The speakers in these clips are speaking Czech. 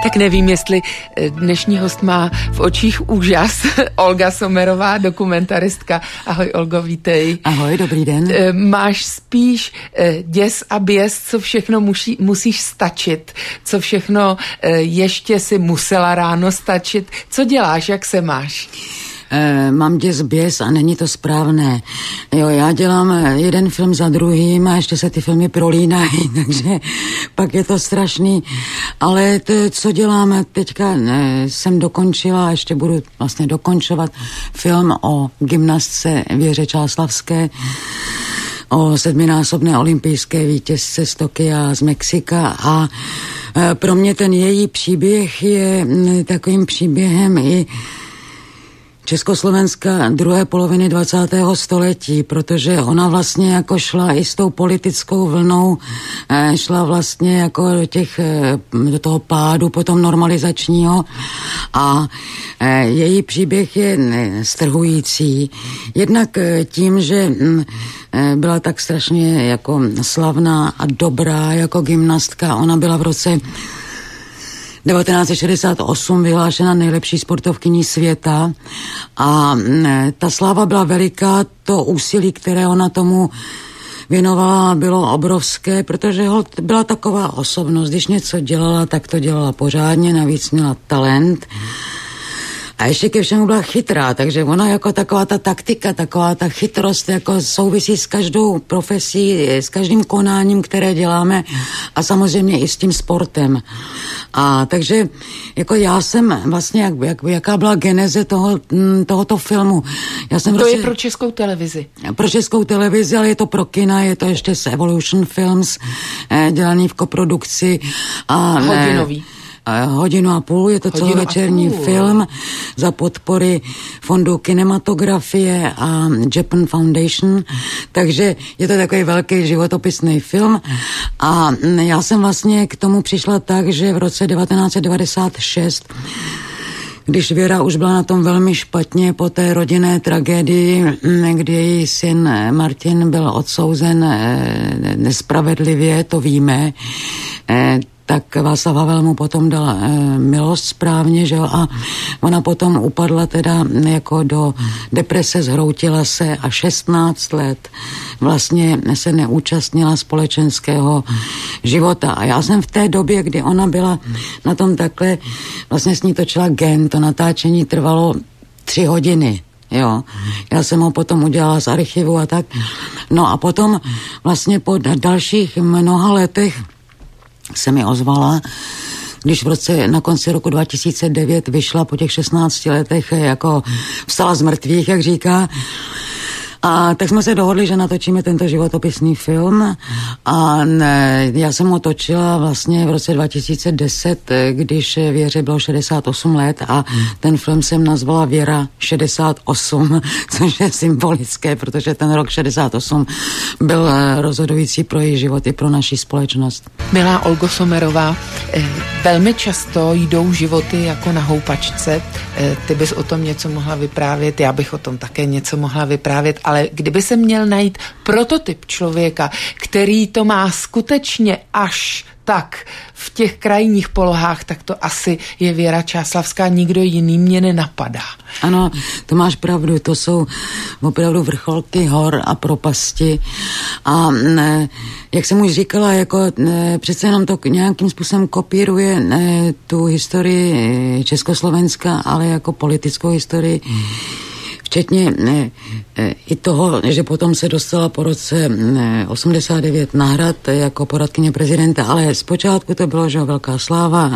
Tak nevím, jestli dnešní host má v očích úžas. Olga Sommerová, dokumentaristka. Ahoj, Olgo, vítej. Ahoj, dobrý den. Máš spíš děs a běs, co všechno musíš stačit, co všechno ještě si musela ráno stačit. Co děláš, jak se máš? Mám děs běs a není to správné. Jo, já dělám jeden film za druhým a ještě se ty filmy prolínají, takže pak je to strašný. Ale to, co děláme teďka, jsem dokončila a ještě budu vlastně dokončovat film o gymnastce Věře Čáslavské, o 7násobné olympijské vítězce z Tokia, z Mexika, a pro mě ten její příběh je takovým příběhem i Československa druhé poloviny 20. století, protože ona vlastně jako šla i s tou politickou vlnou, šla vlastně jako do toho pádu potom normalizačního, a její příběh je strhující. Jednak tím, že byla tak strašně jako slavná a dobrá jako gymnastka. Ona byla v roce 1968 vyhlášena nejlepší sportovkyní světa a ta sláva byla veliká, to úsilí, které ona tomu věnovala, bylo obrovské, protože byla taková osobnost, když něco dělala, tak to dělala pořádně, navíc měla talent. A ještě ke všemu byla chytrá, takže ona jako taková ta taktika, taková ta chytrost jako souvisí s každou profesí, s každým konáním, které děláme, a samozřejmě i s tím sportem. A takže jako já jsem vlastně, jaká byla geneze tohoto filmu. Je pro Českou televizi. Pro Českou televizi, ale je to pro kina, je to ještě z Evolution Films, dělaný v koprodukci. Hodinový. 1,5 hodiny, je to celovečerní film za podpory Fondu kinematografie a Japan Foundation, takže je to takový velký životopisný film. A já jsem vlastně k tomu přišla tak, že v roce 1996, když Věra už byla na tom velmi špatně po té rodinné tragédii, kdy její syn Martin byl odsouzen nespravedlivě, to víme, tak Václav Havel mu potom dal milost správně, že jo, a ona potom upadla teda jako do deprese, zhroutila se a 16 let vlastně se neúčastnila společenského života. A já jsem v té době, kdy ona byla na tom takhle, vlastně s ní točila Gen, to natáčení trvalo 3 hodiny. Jo, já jsem ho potom udělala z archivu a tak. No a potom vlastně po dalších mnoha letech se mi ozvala, když na konci roku 2009 vyšla po těch 16 letech, jako vstala z mrtvých, jak říká. A tak jsme se dohodli, že natočíme tento životopisný film, a já jsem ho točila vlastně v roce 2010, když Věře bylo 68 let, a ten film jsem nazvala Věra 68, což je symbolické, protože ten rok 68 byl rozhodující pro její život i pro naši společnost. Milá Olgo Sommerová, velmi často jdou životy jako na houpačce. Ty bys o tom něco mohla vyprávět, já bych o tom také něco mohla vyprávět, ale kdyby se měl najít prototyp člověka, který to má skutečně až tak v těch krajních polohách, tak to asi je Věra Čáslavská, nikdo jiný mě nenapadá. Ano, to máš pravdu, to jsou opravdu vrcholky hor a propasti. A jak jsem už říkala, jako přece jenom to nějakým způsobem kopíruje tu historii Československa, ale jako politickou historii, včetně i toho, že potom se dostala po roce 89 na Hrad jako poradkyně prezidenta, ale zpočátku to bylo, že velká sláva,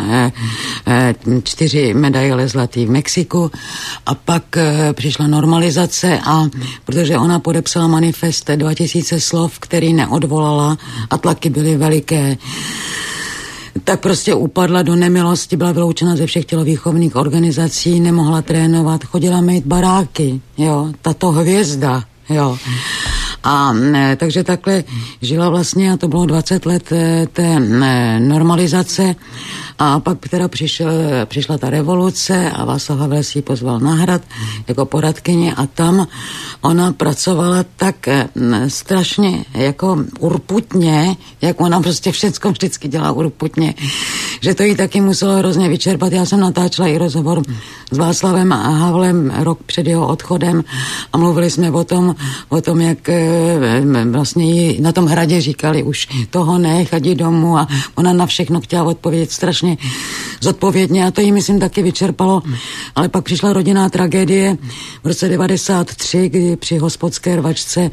4 medaile zlatý v Mexiku, a pak přišla normalizace, a protože ona podepsala manifest 2000 slov, který neodvolala a tlaky byly veliké, tak prostě upadla do nemilosti, byla vyloučena ze všech tělovýchovných organizací, nemohla trénovat, chodila mít baráky, jo, tato hvězda, jo. A takže takhle žila vlastně, a to bylo 20 let té normalizace, A pak teda přišla ta revoluce a Václav Havel si ji pozval na Hrad jako poradkyně a tam ona pracovala tak strašně jako urputně, jak ona prostě všecko vždycky dělá urputně, že to jí taky muselo hrozně vyčerpat. Já jsem natáčela i rozhovor s Václavem Havlem rok před jeho odchodem a mluvili jsme o tom, jak vlastně jí na tom Hradě říkali už toho ne, chodí domů a ona na všechno chtěla odpovědět strašně zodpovědně a to jí myslím taky vyčerpalo. Ale pak přišla rodinná tragédie v roce 93, kdy při hospodské rvačce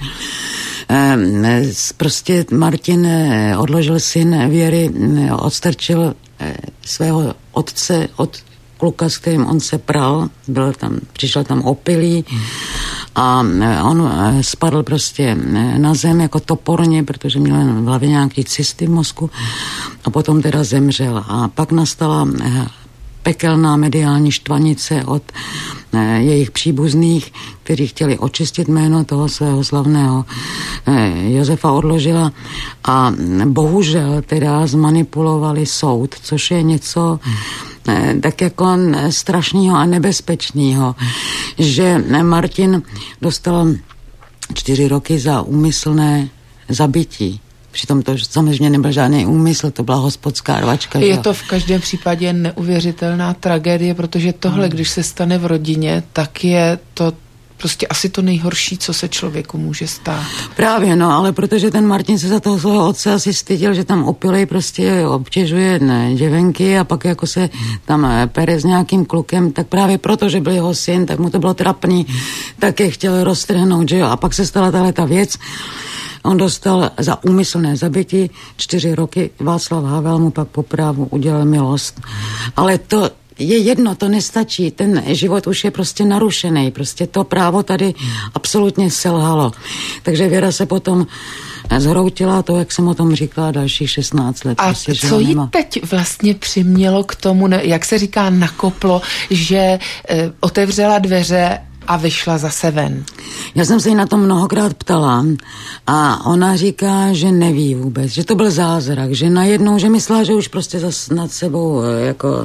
prostě Martin odložil syn Věry, odstrčil svého otce od kluka, s kterým on se pral, přišel tam opilý a on spadl prostě na zem jako toporně, protože měl v hlavě nějaký cysty v mozku a potom teda zemřel. A pak nastala pekelná mediální štvanice od jejich příbuzných, kteří chtěli očistit jméno toho svého slavného Josefa Odložila a bohužel teda zmanipulovali soud, což je něco tak jako strašného a nebezpečného, že Martin dostal 4 roky za úmyslné zabití. Přitom to samozřejmě nebyl žádný úmysl, to byla hospodská rvačka. Je to v každém případě neuvěřitelná tragédie, protože tohle, když se stane v rodině, tak je to prostě asi to nejhorší, co se člověku může stát. Právě, no, ale protože ten Martin se za toho svého otce asi styděl, že tam opilej prostě obtěžuje děvenky a pak jako se tam pere s nějakým klukem, tak právě proto, že byl jeho syn, tak mu to bylo trapný, tak je chtěl roztrhnout, že jo, a pak se stala tahleta věc. On dostal za úmyslné zabití 4 roky, Václav Havel mu pak po právu udělal milost. Ale to je jedno, to nestačí, ten život už je prostě narušený, prostě to právo tady absolutně selhalo. Takže Věra se potom zhroutila to, jak jsem o tom říkala, dalších 16 let. A prostě, co jí teď vlastně přimělo k tomu, jak se říká, nakoplo, že otevřela dveře a vyšla zase ven? Já jsem se jí na to mnohokrát ptala a ona říká, že neví vůbec, že to byl zázrak, že najednou, že myslela, že už prostě zase nad sebou jako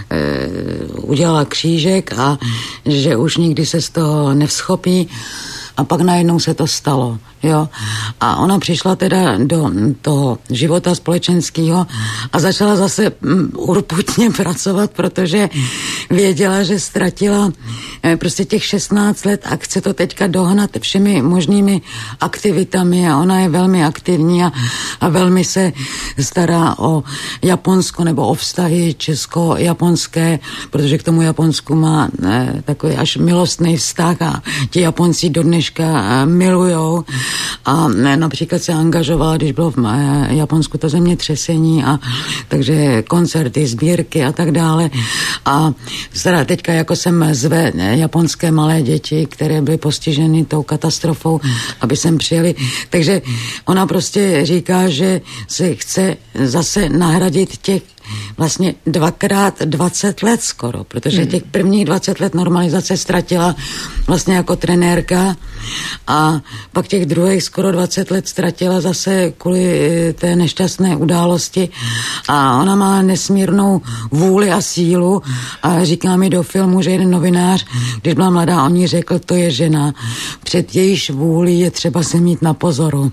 udělala křížek a že už nikdy se z toho nevzchopí a pak najednou se to stalo, jo. A ona přišla teda do toho života společenského a začala zase urputně pracovat, protože věděla, že ztratila prostě těch 16 let a chce to teďka dohnat všemi možnými aktivitami a ona je velmi aktivní a velmi se stará o Japonsko nebo o vztahy česko-japonské, protože k tomu Japonsku má takový až milostný vztah a ti Japonci do dneška milujou a například se angažovala, když bylo v Japonsku to zemětřesení a takže koncerty, sbírky a tak dále a teďka jako sem zve japonské malé děti, které byly postiženy tou katastrofou, aby sem přijeli. Takže ona prostě říká, že se chce zase nahradit těch vlastně 2x20 let skoro, protože těch prvních 20 let normalizace ztratila vlastně jako trenérka a pak těch druhých skoro 20 let ztratila zase kvůli té nešťastné události a ona má nesmírnou vůli a sílu a říká mi do filmu, že jeden novinář, když byla mladá, on jí řekl, to je žena, před jejíž vůli je třeba se mít na pozoru.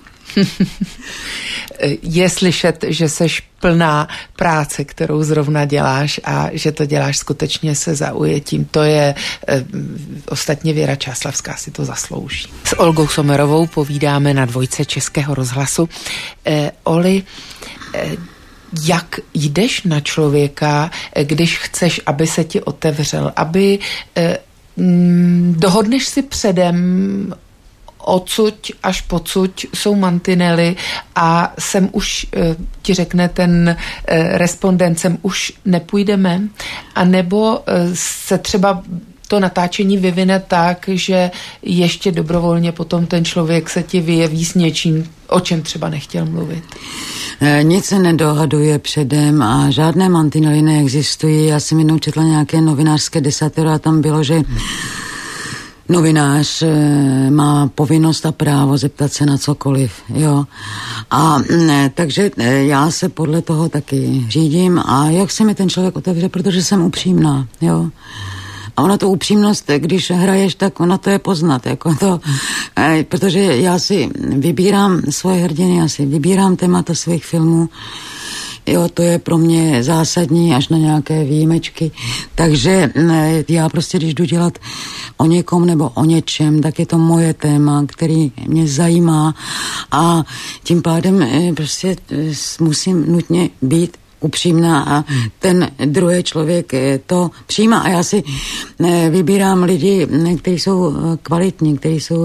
Je slyšet, že seš plná práce, kterou zrovna děláš a že to děláš skutečně se zaujetím. To je ostatně Věra Čáslavská si to zaslouží. S Olgou Sommerovou povídáme na Dvojce Českého rozhlasu. Oli, jak jdeš na člověka, když chceš, aby se ti otevřel, aby dohodneš si předem, odsuť až pocuť jsou mantinely a sem už ti řekne ten respondent, sem už nepůjdeme, anebo se třeba to natáčení vyvine tak, že ještě dobrovolně potom ten člověk se ti vyjeví s něčím, o čem třeba nechtěl mluvit. Nic se nedohaduje předem a žádné mantinely neexistují. Já jsem jednou četla nějaké novinářské desatero a tam bylo, že Novinář má povinnost a právo zeptat se na cokoliv, jo. A takže já se podle toho taky řídím a jak se mi ten člověk otevře, protože jsem upřímná, jo. A ona to upřímnost, když hraješ, tak ona to je poznat, jako to, protože já si vybírám svoje hrdiny, já si vybírám témata svých filmů. Jo, to je pro mě zásadní až na nějaké výjimečky. Takže já prostě, když jdu dělat o někom nebo o něčem, tak je to moje téma, který mě zajímá a tím pádem prostě musím nutně být upřímná a ten druhý člověk to přijímá a já si vybírám lidi, kteří jsou kvalitní, kteří jsou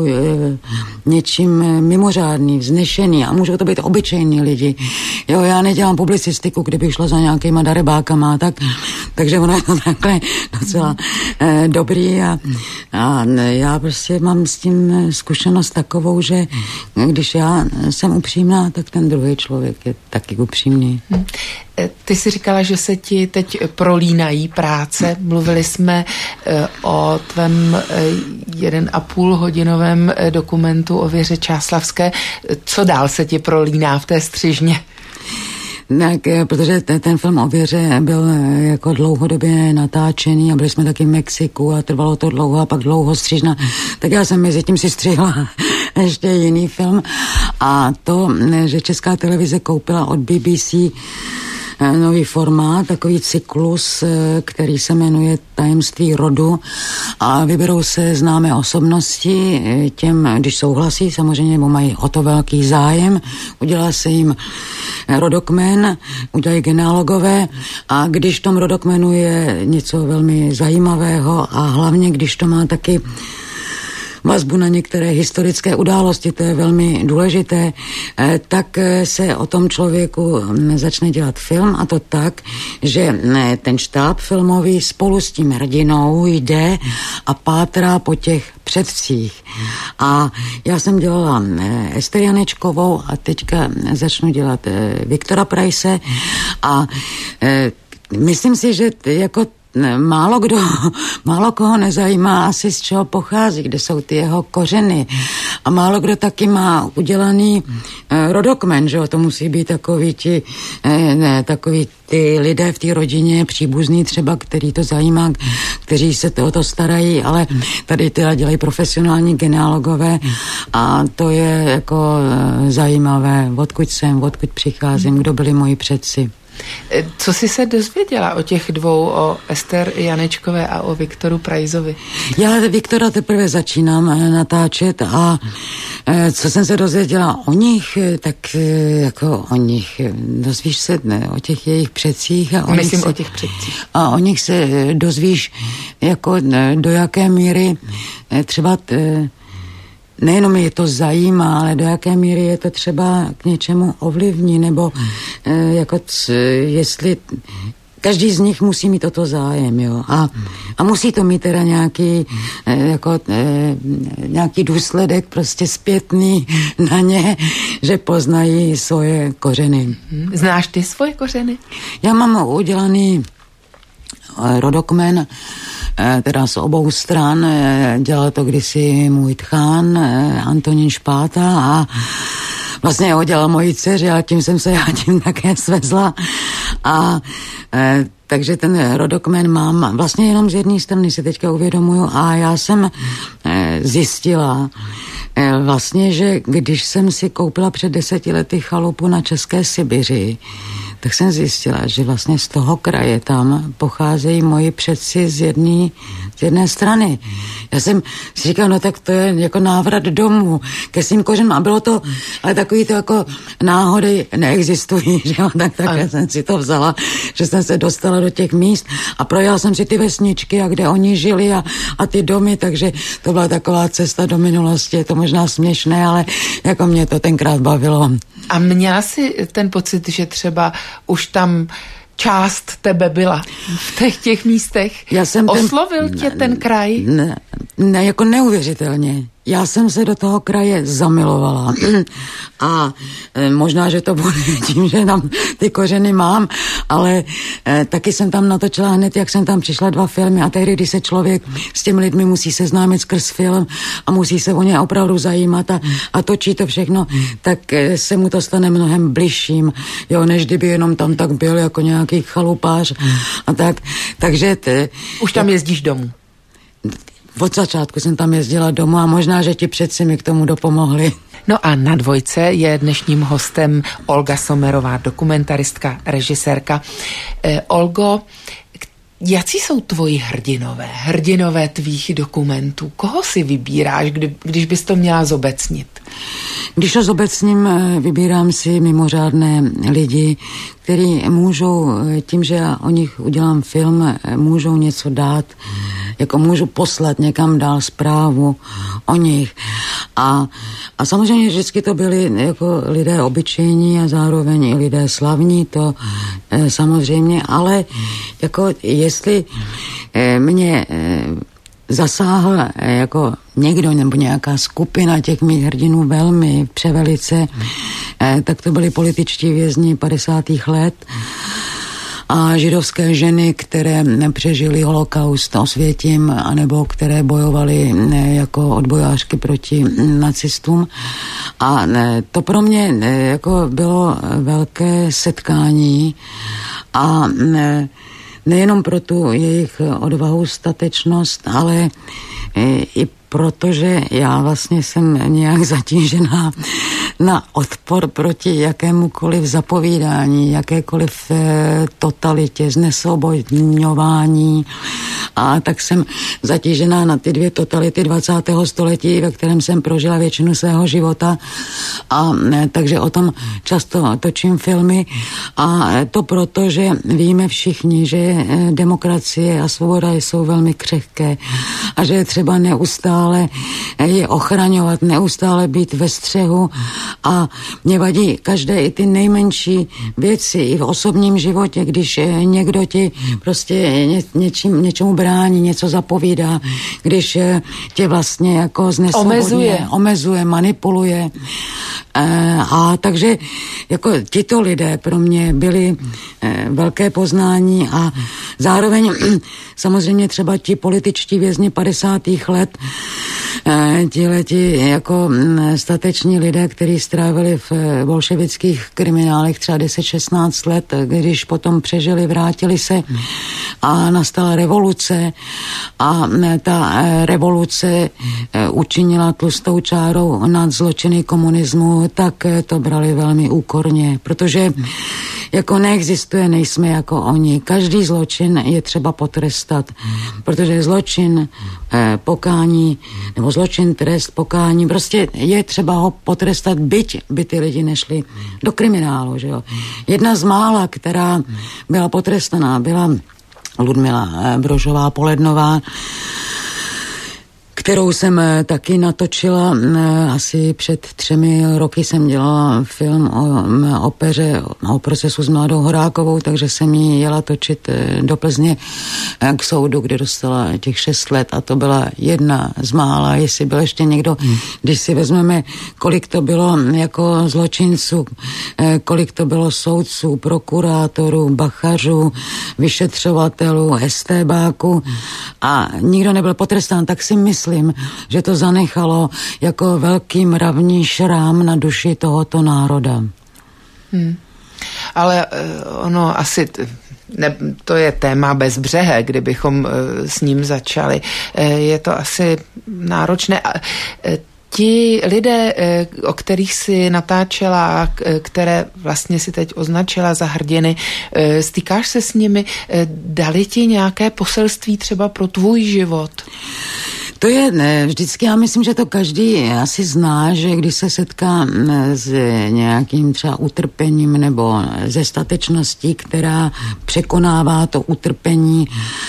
něčím mimořádný, vznešený a můžou to být obyčejní lidi. Jo, já nedělám publicistiku, kdybych šla za nějakýma darebákama, takže ono je to takhle docela dobrý a já prostě mám s tím zkušenost takovou, že když já jsem upřímná, tak ten druhý člověk je taky upřímný. Ty jsi říkala, že se ti teď prolínají práce. Mluvili jsme o tvém 1,5 hodinovém dokumentu o Věře Čáslavské. Co dál se ti prolíná v té střižně? Tak, protože ten film o Věře byl jako dlouhodobě natáčený a byli jsme taky v Mexiku a trvalo to dlouho a pak dlouho střižna. Tak já jsem mezi tím si střihla ještě jiný film a to, že Česká televize koupila od BBC nový formát, takový cyklus, který se jmenuje Tajemství rodu a vyberou se známé osobnosti těm, když souhlasí, samozřejmě, nebo mají o to velký zájem, udělá se jim rodokmen, udělají genealogové a když v tom rodokmenu je něco velmi zajímavého a hlavně, když to má taky vazbu na některé historické události, to je velmi důležité, tak se o tom člověku začne dělat film a to tak, že ten štáb filmový spolu s tím hrdinou jde a pátrá po těch předcích. A já jsem dělala Ester Janečkovou a teďka začnu dělat Viktora Preisse a myslím si, že jako málo koho nezajímá asi z čeho pochází, kde jsou ty jeho kořeny. A málo kdo taky má udělaný rodokmen, že jo, to musí být takový ty lidé v té rodině, příbuzní třeba, který to zajímá, kteří se o to starají, ale tady teda dělají profesionální genealogové a to je jako zajímavé, odkud jsem, odkud přicházím, kdo byli moji předci. Co jsi se dozvěděla o těch dvou, o Ester Janečkové a o Viktoru Preissovi? Já Viktora teprve začínám natáčet a co jsem se dozvěděla o nich, tak jako o nich, dozvíš se o těch jejich předcích a o těch předcích. A o nich se dozvíš jako do jaké míry třeba nejenom je to zajímá, ale do jaké míry je to třeba k něčemu ovlivní, nebo jestli každý z nich musí mít o to zájem, jo. A musí to mít teda nějaký důsledek prostě zpětný na ně, že poznají svoje kořeny. Znáš ty svoje kořeny? Já mám udělaný rodokmen, teda z obou stran, dělal to kdysi můj tchán, Antonín Špáta a vlastně ho dělal mojí dceři a tím jsem se já tím také svezla a takže ten rodokmen mám vlastně jenom z jedné strany, si teďka uvědomuju a já jsem zjistila vlastně, že když jsem si koupila před 10 lety chalupu na České Sibiři, tak jsem zjistila, že vlastně z toho kraje tam pocházejí moji předci z jedné strany. Já jsem si říkala, no tak to je jako návrat domů ke svým kořenům a bylo to, ale takový to jako náhody neexistují, že jo, tak jsem si to vzala, že jsem se dostala do těch míst a projela jsem si ty vesničky a kde oni žili a ty domy, takže to byla taková cesta do minulosti, je to možná směšné, ale jako mě to tenkrát bavilo. A měla jsi ten pocit, že třeba už tam část tebe byla v těch místech? Oslovil tě ten kraj? Ne, jako neuvěřitelně. Já jsem se do toho kraje zamilovala a možná, že to bude tím, že tam ty kořeny mám, ale taky jsem tam natočila hned, jak jsem tam přišla 2 filmy a tehdy, když se člověk s těmi lidmi musí seznámit skrz film a musí se o ně opravdu zajímat a točí to všechno, tak se mu to stane mnohem bližším, jo, než kdyby jenom tam tak byl jako nějaký chalupář a tak, takže... Už tam jezdíš domů? Od začátku jsem tam jezdila domů a možná, že ti předci mi k tomu dopomohli. No a na Dvojce je dnešním hostem Olga Sommerová, dokumentaristka, režisérka. Olgo, jací jsou tvoji hrdinové tvých dokumentů? Koho si vybíráš, když bys to měla zobecnit? Když to zobecním, vybírám si mimořádné lidi, kteří můžou, tím, že já o nich udělám film, můžou něco dát, jako můžu poslat někam dál zprávu o nich. A samozřejmě vždycky to byli jako lidé obyčejní a zároveň i lidé slavní, to samozřejmě, ale jako jestli mě zasáhl jako někdo nebo nějaká skupina těch mých hrdinů velmi převelice, tak to byli političtí vězni 50. let a židovské ženy, které přežily holokaust, Osvětim, anebo které bojovaly jako odbojářky proti nacistům. A to pro mě jako bylo velké setkání a nejenom pro tu jejich odvahu, statečnost, ale i protože já vlastně jsem nějak zatížená na odpor proti jakémukoliv zapovídání, jakékoliv totalitě, znesvobodňování. A tak jsem zatížená na ty 2 totality 20. století, ve kterém jsem prožila většinu svého života. A takže o tom často točím filmy. A to proto, že víme všichni, že demokracie a svoboda jsou velmi křehké a že je třeba neustále je ochraňovat, neustále být ve střehu a mě vadí každé i ty nejmenší věci i v osobním životě, když někdo ti prostě něčemu brání, něco zapovídá, když tě vlastně jako znesvobodně, omezuje, manipuluje. A takže jako tito lidé pro mě byli velké poznání a zároveň samozřejmě třeba ti političtí vězni 50. let, tihleti jako stateční lidé, kteří strávili v bolševických kriminálech třeba 10-16 let, když potom přežili, vrátili se a nastala revoluce a ta revoluce učinila tlustou čárou nad zločiny komunismu, tak to brali velmi úkorně, protože jako neexistuje, nejsme jako oni. Každý zločin je třeba potrestat, protože zločin, pokání, nebo zločin, trest, pokání, prostě je třeba ho potrestat, byť by ty lidi nešli do kriminálu, že jo. Jedna z mála, která byla potrestaná, byla Ludmila Brožová-Polednová, kterou jsem taky natočila. Asi před 3 roky jsem dělala film o opeře, o procesu s Mladou Horákovou, takže jsem ji jela točit do Plzně k soudu, kde dostala těch 6 let a to byla jedna z mála, jestli byl ještě někdo, když si vezmeme, kolik to bylo jako zločinců, kolik to bylo soudců, prokurátorů, bachařů, vyšetřovatelů, estébáků a nikdo nebyl potrestán, tak si myslím, že to zanechalo jako velký mravní šrám na duši tohoto národa. Ale ono asi... to je téma bezbřehé, kdybychom s ním začali. Je to asi náročné. Ti lidé, o kterých si natáčela, které vlastně si teď označila za hrdiny, stýkáš se s nimi, dali ti nějaké poselství třeba pro tvůj život? To je vždycky, já myslím, že to každý asi zná, že když se setká s nějakým třeba utrpením nebo ze statečností, která překonává to utrpení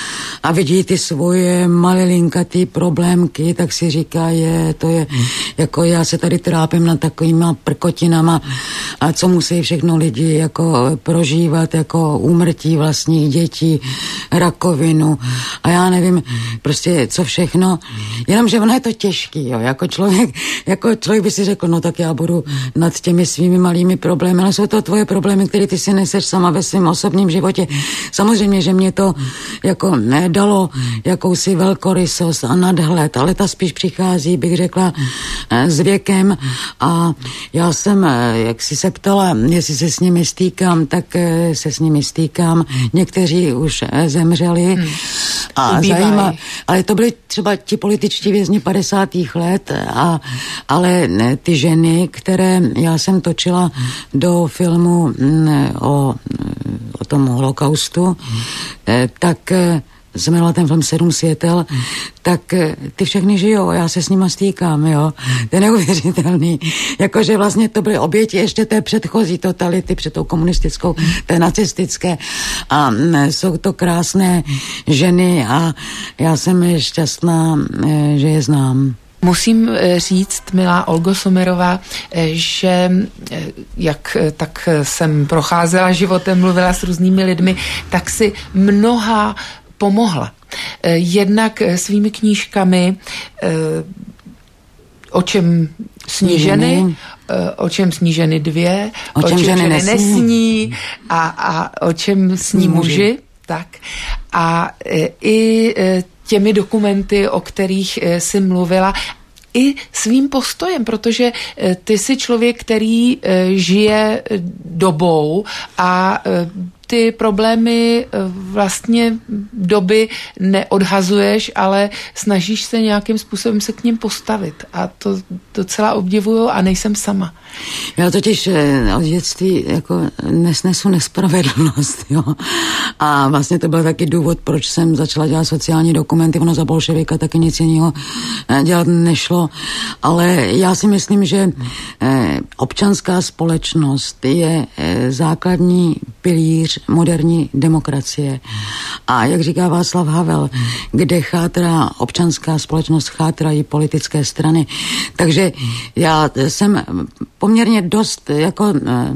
a vidí ty svoje malilinkatý problémky, tak si říká, to je, jako já se tady trápím nad takovýma prkotinama a co musí všechno lidi jako prožívat, jako úmrtí vlastních dětí, rakovinu a já nevím, prostě co všechno, jenomže ono je to těžký, jo, jako člověk by si řekl, no tak já budu nad těmi svými malými problémy, ale jsou to tvoje problémy, které ty si neseš sama ve svém osobním životě. Samozřejmě, že mě to jako nedalo jakousi velkorysost a nadhled, ale ta spíš přichází, bych řekla, s věkem a já jsem, jak jsi se ptala, jestli se s nimi stýkám, tak se s nimi stýkám. Někteří už zemřeli a zajímavé, ale to byly třeba ti političtí vězni 50. let, ale ty ženy, které já jsem točila do filmu o tom holokaustu, tak jsem jmenovala ten film 7 světel, tak ty všechny žijou, já se s nima stýkám, jo. To je neuvěřitelný. Jakože vlastně to byly oběti ještě té předchozí totality, před tou komunistickou, té nacistické a jsou to krásné ženy a já jsem šťastná, že je znám. Musím říct, milá Olgo Sommerová, že jak tak jsem procházela životem, mluvila s různými lidmi, tak si mnoha pomohla. Jednak svými knížkami, o čem sní ženy, o čem sní ženy 2, o čem ženy nesní a o čem sní muži. Tak. A i těmi dokumenty, o kterých jsi mluvila, i svým postojem, protože ty jsi člověk, který žije dobou a ty problémy vlastně doby neodhazuješ, ale snažíš se nějakým způsobem se k ním postavit. A to docela obdivuju a nejsem sama. Já totiž od dětství jako nesnesu nespravedlnost, jo. A vlastně to byl taky důvod, proč jsem začala dělat sociální dokumenty. Ono za bolševika taky nic jiného dělat nešlo. Ale já si myslím, že občanská společnost je základní pilíř moderní demokracie. A jak říká Václav Havel, kde chátrá občanská společnost, chátrají politické strany. Takže já jsem poměrně dost jako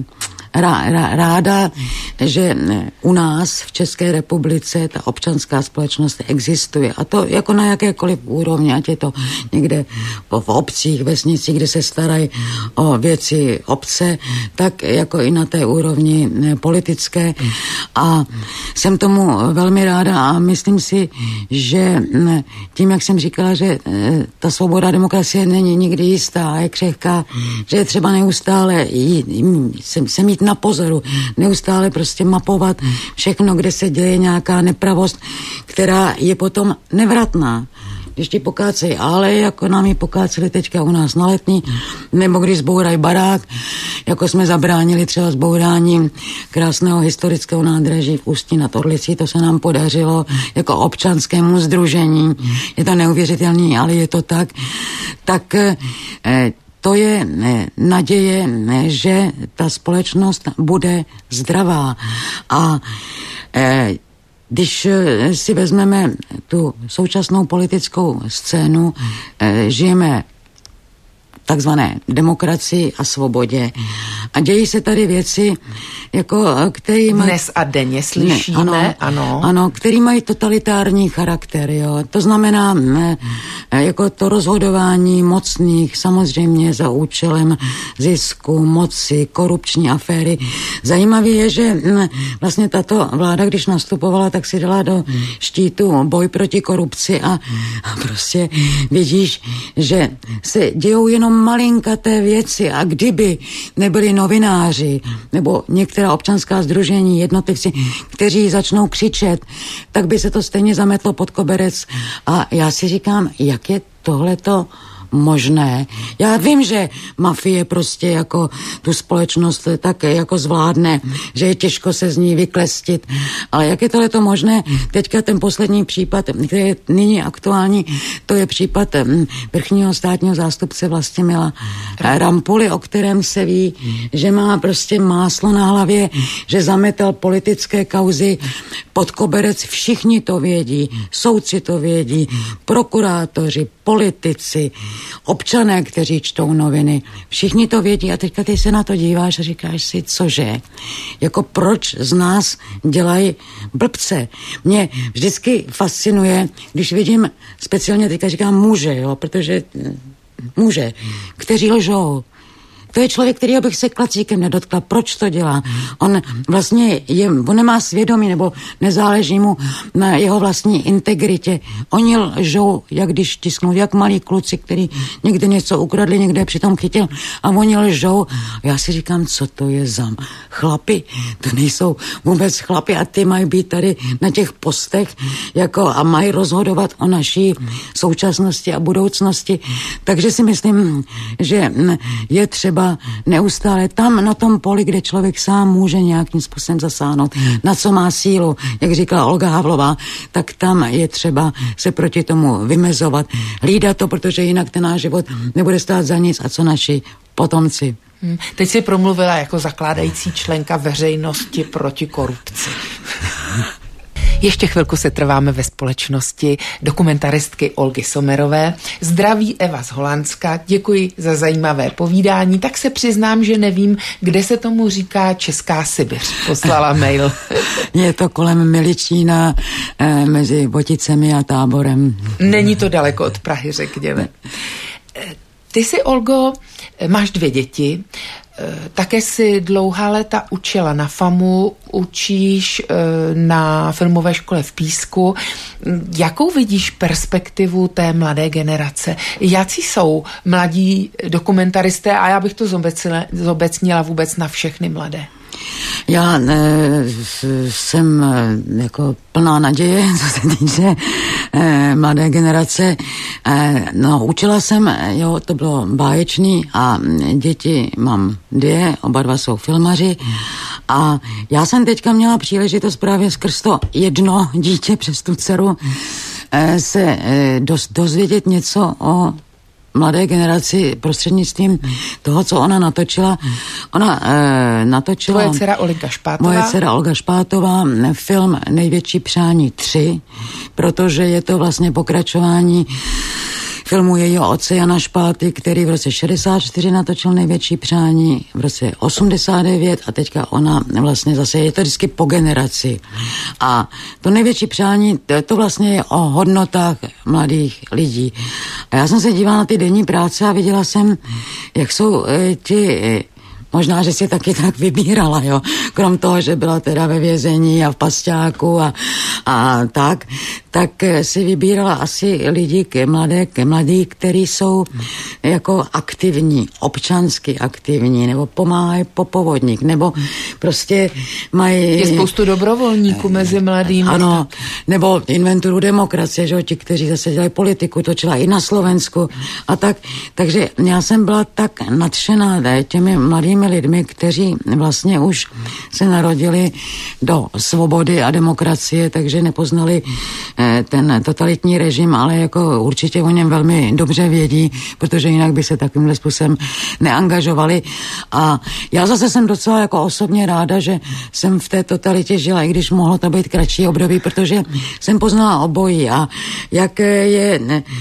ráda, že u nás v České republice ta občanská společnost existuje. A to jako na jakékoliv úrovni, ať je to někde v obcích, vesnicích, kde se starají o věci obce, tak jako i na té úrovni politické. A jsem tomu velmi ráda a myslím si, že tím, jak jsem říkala, že ta svoboda demokracie není nikdy jistá a je křehká, že je třeba neustále se mít na pozoru, neustále prostě mapovat všechno, kde se děje nějaká nepravost, která je potom nevratná. Když ti pokácejí, ale jako nám ji pokáceli teďka u nás na Letní, nebo když zbourají barák, jako jsme zabránili třeba zbouráním krásného historického nádraží v Ústí nad Orlicí, to se nám podařilo jako občanskému sdružení. Je to neuvěřitelný, ale je to tak. Tak to je naděje, že ta společnost bude zdravá. A když si vezmeme tu současnou politickou scénu, žijeme takzvané demokracii a svobodě. A dějí se tady věci, jako, který mají... Dnes a denně slyšíme, ano, který mají totalitární charakter, jo. To znamená, jako to rozhodování mocných, samozřejmě za účelem zisku, moci, korupční aféry. Zajímavé je, že vlastně tato vláda, když nastupovala, tak si dala do štítu boj proti korupci a prostě vidíš, že se dějou jenom malinkaté věci a kdyby nebyli novináři nebo některá občanská sdružení, jednotlivci, kteří začnou křičet, tak by se to stejně zametlo pod koberec. A já si říkám, jak je tohleto možné. Já vím, že mafie prostě jako tu společnost tak jako zvládne, že je těžko se z ní vyklestit, ale jak je tohleto možné? Teďka ten poslední případ, který je nyní aktuální, to je případ vrchního státního zástupce Vlastimila Rampuly, o kterém se ví, že má prostě máslo na hlavě, že zametal politické kauzy pod koberec, všichni to vědí, soudci to vědí, prokurátoři, politici, občané, kteří čtou noviny, všichni to vědí a teďka ty se na to díváš a říkáš si, cože? Jako proč z nás dělají blbce? Mě vždycky fascinuje, když vidím, speciálně teďka říkám muže, jo, protože muže, kteří lžou. To je člověk, kterýho bych se klacíkem nedotkla. Proč to dělá? On vlastně on nemá svědomí, nebo nezáleží mu na jeho vlastní integritě. Oni lžou, jak když tisknou, jak malí kluci, který někde něco ukradli, někde přitom chytil a oni lžou. Já si říkám, co to je za chlapi? To nejsou vůbec chlapi a ty mají být tady na těch postech jako a mají rozhodovat o naší současnosti a budoucnosti. Takže si myslím, že je třeba neustále tam na tom poli, kde člověk sám může nějakým způsobem zasáhnout, na co má sílu, jak říkala Olga Havlová, tak tam je třeba se proti tomu vymezovat, hlídat to, protože jinak ten náš život nebude stát za nic a co naši potomci. Teď si promluvila jako zakládající členka veřejnosti proti korupci. Ještě chvilku se trváme ve společnosti dokumentaristky Olgy Sommerové. Zdraví Eva z Holandska, děkuji za zajímavé povídání. Tak se přiznám, že nevím, kde se tomu říká Česká Sibiř. Poslala mail. Je to kolem Miličína mezi Boticemi a Táborem. Není to daleko od Prahy, řekněme. Ty si, Olgo, máš 2 děti, také si dlouhá léta učila na FAMu, učíš na filmové škole v Písku. Jakou vidíš perspektivu té mladé generace? Jací jsou mladí dokumentaristé a já bych to zobecnila vůbec na všechny mladé? Já jsem jako plná naděje, co se týče mladé generace. No, učila jsem, jo, to bylo báječný a děti mám 2, oba 2 jsou filmaři a já jsem teďka měla příležitost právě skrz to jedno dítě přes tu dceru se dozvědět něco o mladé generaci prostřednictvím toho, co ona natočila. Ona natočila... Tvoje dcera Olga Špátová. Moje dcera Olga Špátová, film Největší přání 3, protože je to vlastně pokračování filmu jejího otce Jana Špáty, který v roce 64 natočil Největší přání, v roce 89 a teďka ona vlastně zase, je to vždycky po generaci. A to Největší přání, to vlastně je o hodnotách mladých lidí. A já jsem se dívala na ty denní práce a viděla jsem, jak jsou ti... Možná, že si taky tak vybírala, jo. Krom toho, že byla teda ve vězení a v pasťáku a tak si vybírala asi lidi mladí, kteří jsou jako aktivní, občansky aktivní, nebo pomáhají po povodník, nebo prostě mají... Je spoustu dobrovolníků mezi mladými. Ano, nebo inventuru demokracie, že jo, ti, kteří zase dělají politiku, točila i na Slovensku a tak. Takže já jsem byla tak nadšená těmi mladými lidmi, kteří vlastně už se narodili do svobody a demokracie, takže nepoznali ten totalitní režim, ale jako určitě o něm velmi dobře vědí, protože jinak by se takovýmhle způsobem neangažovali. A já zase jsem docela jako osobně ráda, že jsem v té totalitě žila, i když mohlo to být kratší období, protože jsem poznala obojí a jak je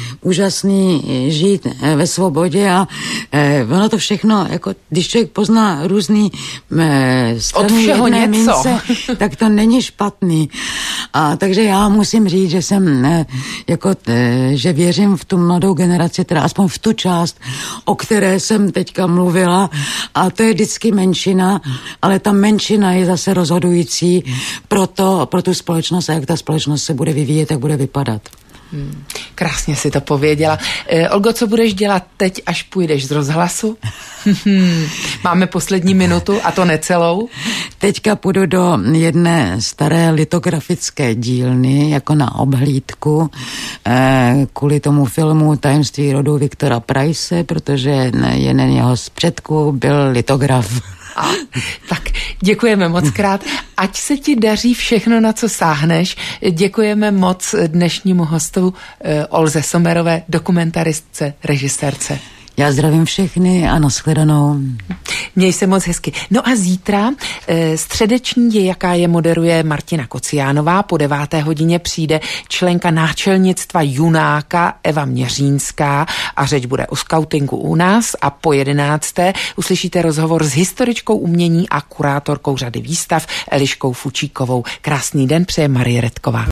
úžasný žít ve svobodě a ono to všechno, jako když člověk pozná různý strany jedné mince, tak to není špatný. A takže já musím říct, že jsem že věřím v tu mladou generaci, teda aspoň v tu část, o které jsem teďka mluvila, a to je vždycky menšina, ale ta menšina je zase rozhodující pro tu společnost a jak ta společnost se bude vyvíjet, jak bude vypadat. Krásně si to pověděla. Olgo, co budeš dělat teď, až půjdeš z rozhlasu? Máme poslední minutu a to necelou. Teďka půjdu do jedné staré litografické dílny, jako na obhlídku. kvůli tomu filmu Tajemství rodu Viktora Price, protože jeden jeho z předků byl litograf. Tak děkujeme moc krát. Ať se ti daří všechno, na co sáhneš. Děkujeme moc dnešnímu hostu Olze Sommerové, dokumentaristce, režisérce. Já zdravím všechny a nashledanou. Měj se moc hezky. No a zítra středeční Jaká je moderuje Martina Kociánová. Po 9. hodině přijde členka náčelnictva Junáka Eva Měřínská a řeč bude o skautingu u nás a po 11. uslyšíte rozhovor s historičkou umění a kurátorkou řady výstav Eliškou Fučíkovou. Krásný den přeje Marie Redková.